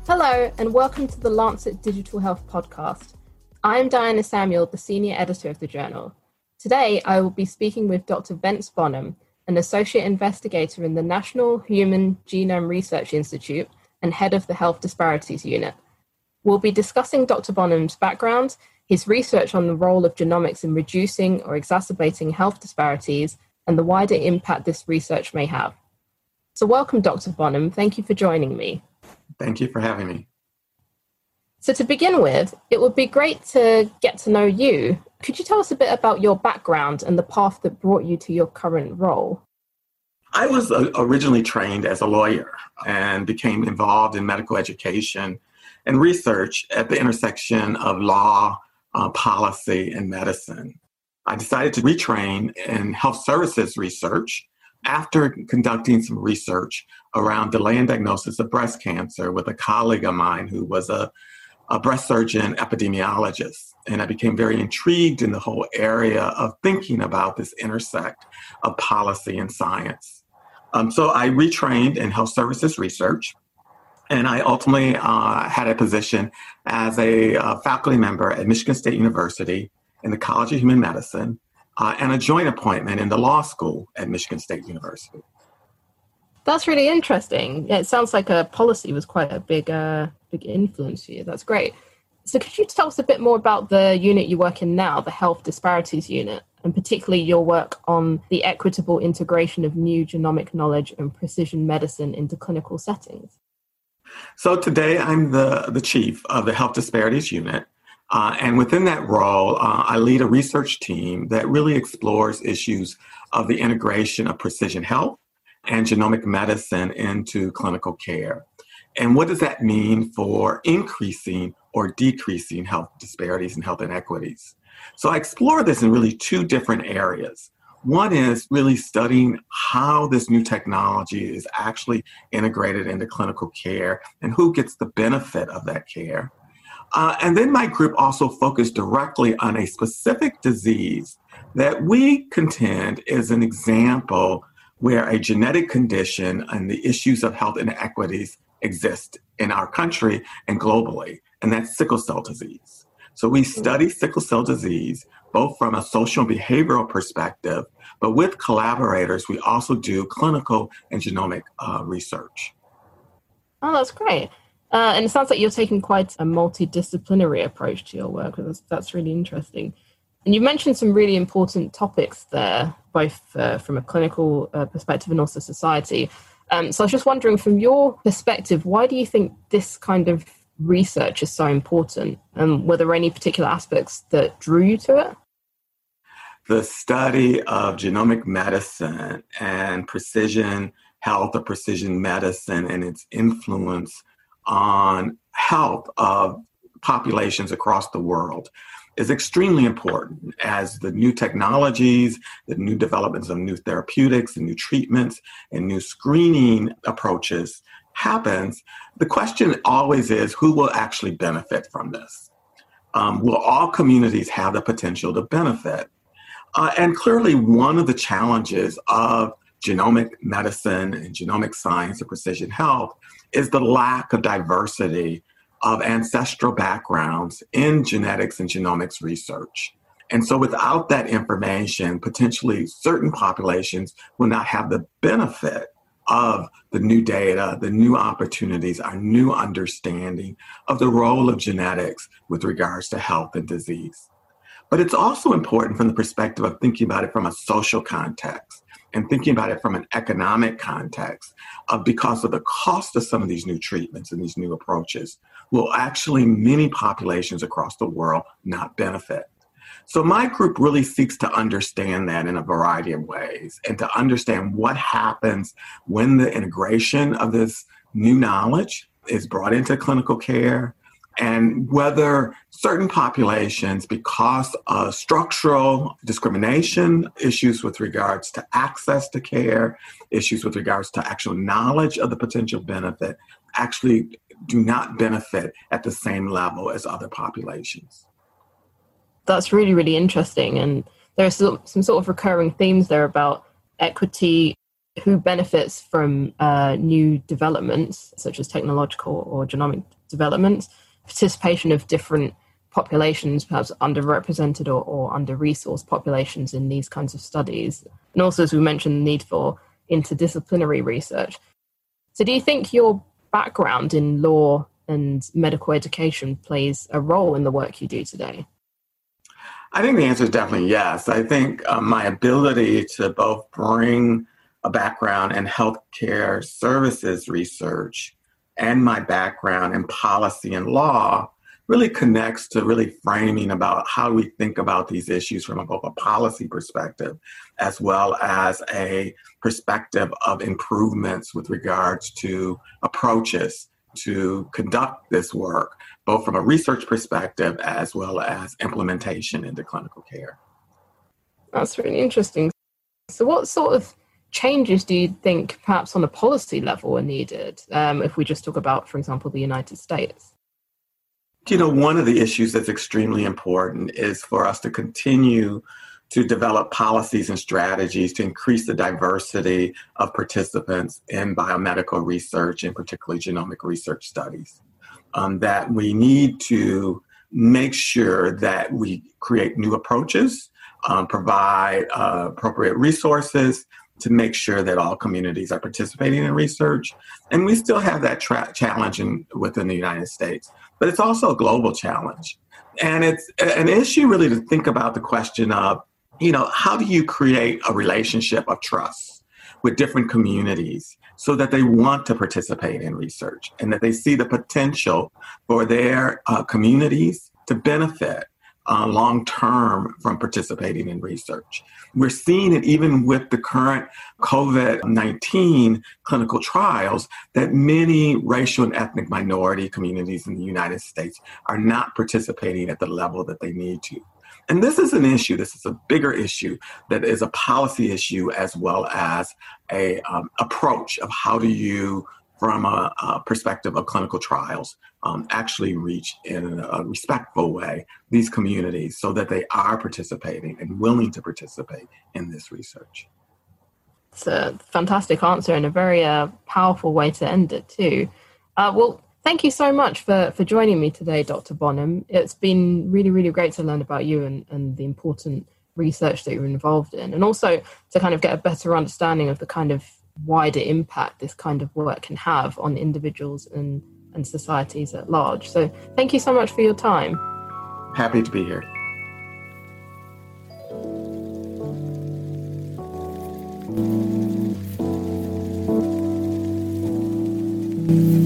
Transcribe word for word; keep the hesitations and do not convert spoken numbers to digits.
Hello, and welcome to the Lancet Digital Health Podcast. I'm Diana Samuel, the Senior Editor of the journal. Today, I will be speaking with Doctor Bence Bonham, an Associate Investigator in the National Human Genome Research Institute and Head of the Health Disparities Unit. We'll be discussing Doctor Bonham's background, his research on the role of genomics in reducing or exacerbating health disparities, and the wider impact this research may have. So welcome, Doctor Bonham. Thank you for joining me. Thank you for having me. So to begin with, it would be great to get to know you. Could you tell us a bit about your background and the path that brought you to your current role? I was uh, originally trained as a lawyer and became involved in medical education and research at the intersection of law, uh, policy, and medicine. I decided to retrain in health services research after conducting some research around delay in diagnosis of breast cancer with a colleague of mine who was a, a breast surgeon epidemiologist. And I became very intrigued in the whole area of thinking about this intersect of policy and science. Um, so I retrained in health services research, and I ultimately uh, had a position as a uh, faculty member at Michigan State University in the College of Human Medicine, Uh, and a joint appointment in the law school at Michigan State University. That's really interesting. Yeah, it sounds like a policy was quite a big, uh, big influence for you. That's great. So could you tell us a bit more about the unit you work in now, the Health Disparities Unit, and particularly your work on the equitable integration of new genomic knowledge and precision medicine into clinical settings? So today I'm the, the chief of the Health Disparities Unit. Uh, and within that role, uh, I lead a research team that really explores issues of the integration of precision health and genomic medicine into clinical care. And what does that mean for increasing or decreasing health disparities and health inequities? So I explore this in really two different areas. One is really studying how this new technology is actually integrated into clinical care and who gets the benefit of that care. Uh, and then my group also focused directly on a specific disease that we contend is an example where a genetic condition and the issues of health inequities exist in our country and globally, and that's sickle cell disease. So we study sickle cell disease both from a social and behavioral perspective, but with collaborators, we also do clinical and genomic uh, research. Oh, that's great. Uh, and it sounds like you're taking quite a multidisciplinary approach to your work. That's, that's really interesting. And you mentioned some really important topics there, both uh, from a clinical uh, perspective and also society. Um, so I was just wondering, from your perspective, why do you think this kind of research is so important? And were there any particular aspects that drew you to it? The study of genomic medicine and precision health or precision medicine and its influence on health of populations across the world is extremely important as the new technologies, the new developments of new therapeutics and new treatments and new screening approaches happens. The question always is, who will actually benefit from this? Um, will all communities have the potential to benefit? Uh, and clearly one of the challenges of genomic medicine and genomic science and precision health is the lack of diversity of ancestral backgrounds in genetics and genomics research. And so without that information, potentially certain populations will not have the benefit of the new data, the new opportunities, our new understanding of the role of genetics with regards to health and disease. But it's also important from the perspective of thinking about it from a social context and thinking about it from an economic context, uh, because of the cost of some of these new treatments and these new approaches will actually many populations across the world not benefit. So my group really seeks to understand that in a variety of ways and to understand what happens when the integration of this new knowledge is brought into clinical care, and whether certain populations, because of structural discrimination, issues with regards to access to care, issues with regards to actual knowledge of the potential benefit, actually do not benefit at the same level as other populations. That's really, really interesting. And there are some, some sort of recurring themes there about equity, who benefits from uh, new developments, such as technological or genomic developments, participation of different populations, perhaps underrepresented or, or under-resourced populations in these kinds of studies. And also, as we mentioned, the need for interdisciplinary research. So do you think your background in law and medical education plays a role in the work you do today? I think the answer is definitely yes. I think uh, my ability to both bring a background in healthcare services research and my background in policy and law really connects to really framing about how we think about these issues from both a policy perspective as well as a perspective of improvements with regards to approaches to conduct this work, both from a research perspective as well as implementation into clinical care. That's really interesting. So what sort of changes do you think perhaps on a policy level are needed um, if we just talk about, for example, the United States? You know, one of the issues that's extremely important is for us to continue to develop policies and strategies to increase the diversity of participants in biomedical research, and particularly genomic research studies. Um, that we need to make sure that we create new approaches, um, provide uh, appropriate resources to make sure that all communities are participating in research. And we still have that tra- challenge in, within the United States, but it's also a global challenge. And it's an issue really to think about the question of, you know, how do you create a relationship of trust with different communities so that they want to participate in research and that they see the potential for their uh, communities to benefit uh, long-term from participating in research. We're seeing it even with the current COVID nineteen clinical trials that many racial and ethnic minority communities in the United States are not participating at the level that they need to. And this is an issue, this is a bigger issue that is a policy issue as well as a um, approach of how do you, from a, a perspective of clinical trials, um, actually reach in a respectful way these communities so that they are participating and willing to participate in this research. It's a fantastic answer and a very uh, powerful way to end it too. Uh, well, thank you so much for, for joining me today, Doctor Bonham. It's been really, really great to learn about you and, and the important research that you're involved in, and also to kind of get a better understanding of the kind of wider impact this kind of work can have on individuals and, and societies at large. So thank you so much for your time. Happy to be here. Thank you.